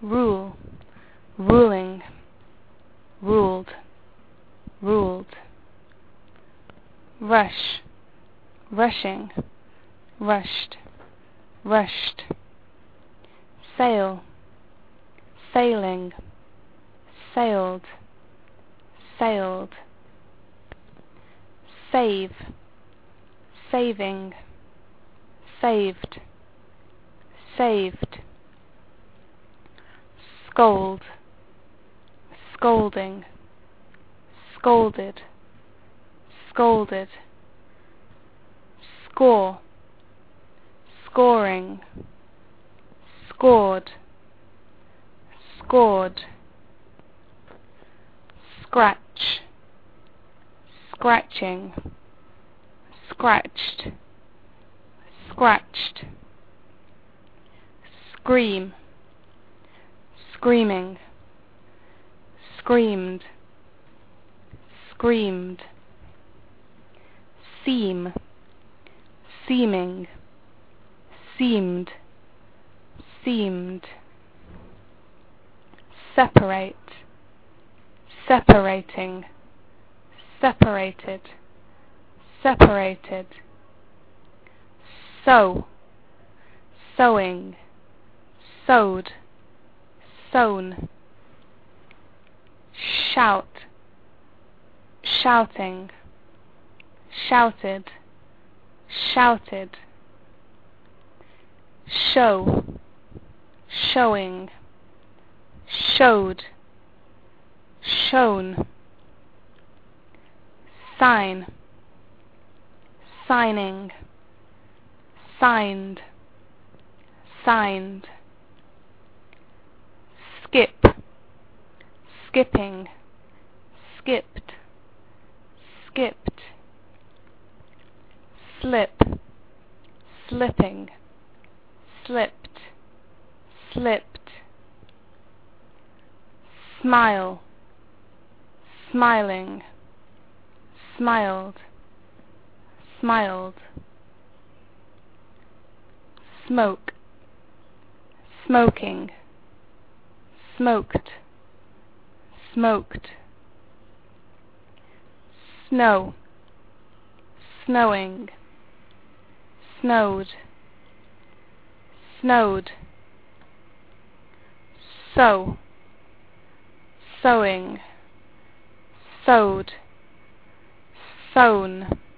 rule, ruling, ruled, ruled. Rush, rushing, rushed, rushed. Sail, sailing, sailed, sailed. Save, saving, saved, saved. Scold, scolding, scolded, scolded. Score, scoring, scored, scored. Scratch, scratching, scratched, scratched. Scream, screaming, screamed, screamed. Seam, seeming, seemed, seemed. Separate, separating, separated, separated. Sew, sewing, sewed, sewn. Shout, shouting, shouted, shouted. Show, showing, showed, shown. Sign, signing, signed, signed. Skip, skipping, skipped, skipped. Slip, slipping, slipped, slipped. Smile, smiling, smiled, smiled. Smoke, smoking, smoked, smoked. Snow, snowing, snowed, snowed. Sew, sewing, sewed, sewn.